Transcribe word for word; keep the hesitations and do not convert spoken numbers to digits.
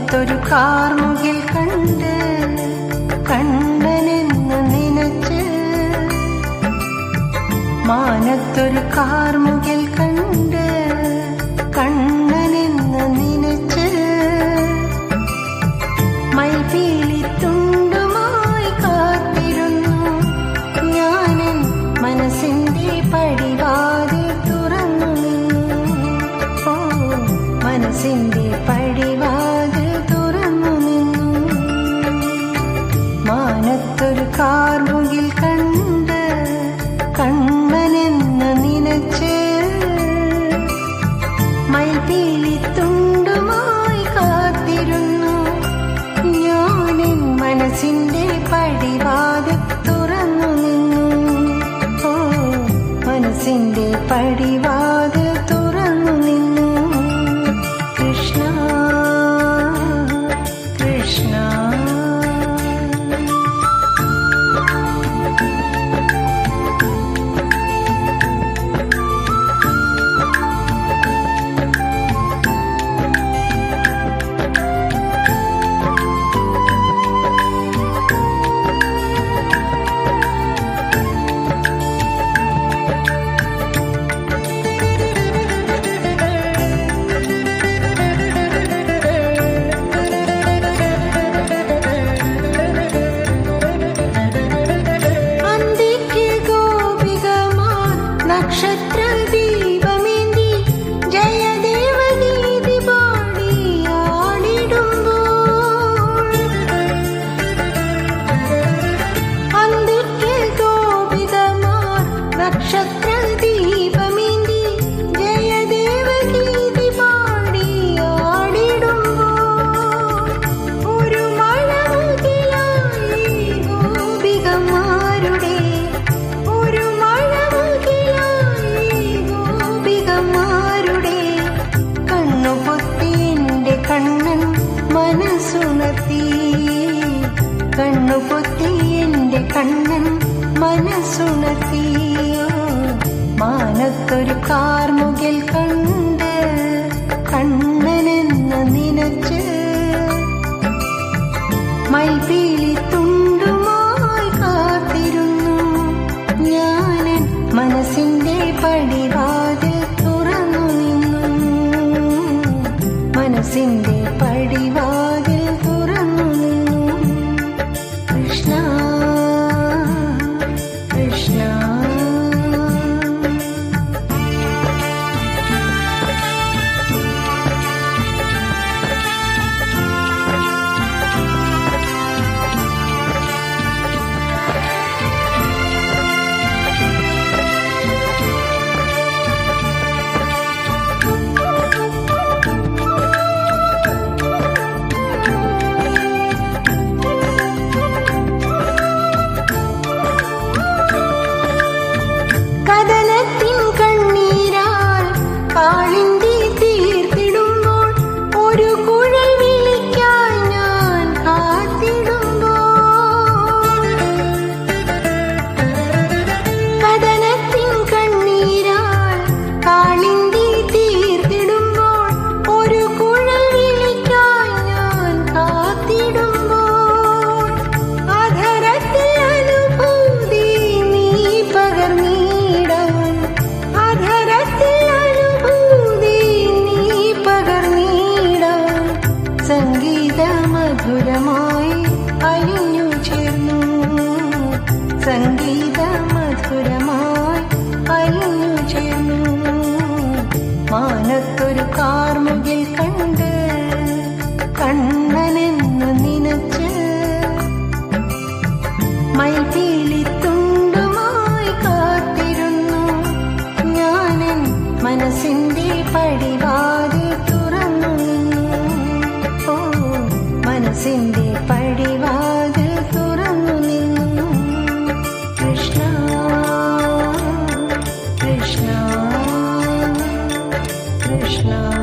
മാനത്തൊരു കാർമുകിൽ കണ്ട് കണ്ണനെന്ന് നനച്ച്, മാനത്തൊരു കാർമുകിൽ കണ്ട് കണ്ണനെന്ന് നനച്ച്, മൈപീലി തുണ്ടുമായി കാത്തിരുന്നു ഞാനെൻ മനസ്സിന്റെ പടിവാതിൽ തുറന്നു നിന്നു. ഓ മനസ്സിന്റെ പടിവാതിൽ തുറന്നു നിന്നു. മാനത്തൊരു കാർമുകിൽ കണ്ട് കണ്ണനെന്ന് നനച്ച്, മൈപീലി തുണ്ടുമായി കാത്തിരുന്നു ഞാനെൻ മനസ്സിന്റെ പടിവാതിൽ തുറന്നു നിന്നു. ഓ മനസ്സിന്റെ പടിവാതിൽ തുറന്നു നിന്നു. കൃഷ്ണ കൃഷ്ണ നക്ഷത്രദീപമേന്തി ജയദേവഗീതി പാടിയാടിടുമ്പോൾ, അന്തിക്ക് ഗോപികമാർ നക്ഷത്രദീപമേന്തി ജയദേവഗീതി പാടിയാടിടുമ്പോൾ, ഒരു മഴമുകിലായി ഗോപികമാരുടെ ഒരു ഗോപികമാരുടെ കണ്ണുപൊത്തി എന്റെ കണ്ണൻ മനസ്സുണർത്തി, കണ്ണുപൊത്തി എന്റെ കണ്ണൻ മനസ്സുണർത്തി. മാനത്തൊരു കാർമുകിൽ കണ്ട് കണ്ണനെന്ന് നനച്ച്, മൈപീലി തുണ്ടുമായി കാത്തിരുന്നു ഞാനൻ മനസ്സിന്റെ പടിവാതിൽ തുറന്നു നിന്നു. മനസ്സിന്റെ പടിവാതിൽ തുറന്നു നിന്നു. കൃഷ്ണ കൃഷ്ണ കടലത്തിൻ കണ്ണീരാൽ കാളിന്തി തീർത്തിടുമ്പോൾ, ഒരു കുഴൽ വിളിക്കാൻ ഞാൻ കാത്തിടുമ്പോൾ, കടലത്തിൻ കണ്ണീരാൽ കാളിന്തി തീർത്തിടുമ്പോൾ, ഒരു കുഴൽ വിളിക്കാൻ ഞാൻ കാത്തിടുമ്പോൾ, അധരത്തിൽ അനുഭൂതി നീ പകർന്നിടാൻ, അധരത്തിൽ അനുഭൂതി നീ പകർന്നിടാൻ, സംഗീത മധുരമായി അലിഞ്ഞു ചേർന്നു, സംഗീത മധുരമായി അലിഞ്ഞു ചേർന്നു. മാനത്തൊരു കാർമുകിൽ കണ്ട് കണ്ണനെന്ന് നനച്ച്, മൈപീലി തുണ്ടുമായി കാത്തിരുന്നു ഞാനെൻ മനസ്സിന്റെ പടിവാതിൽ തുറന്നു നിന്നു. ഓ മനസ്സിന്റെ പടിവാതിൽ തുറന്നു നിന്നു. കൃഷ്ണ കൃഷ്ണ കൃഷ്ണ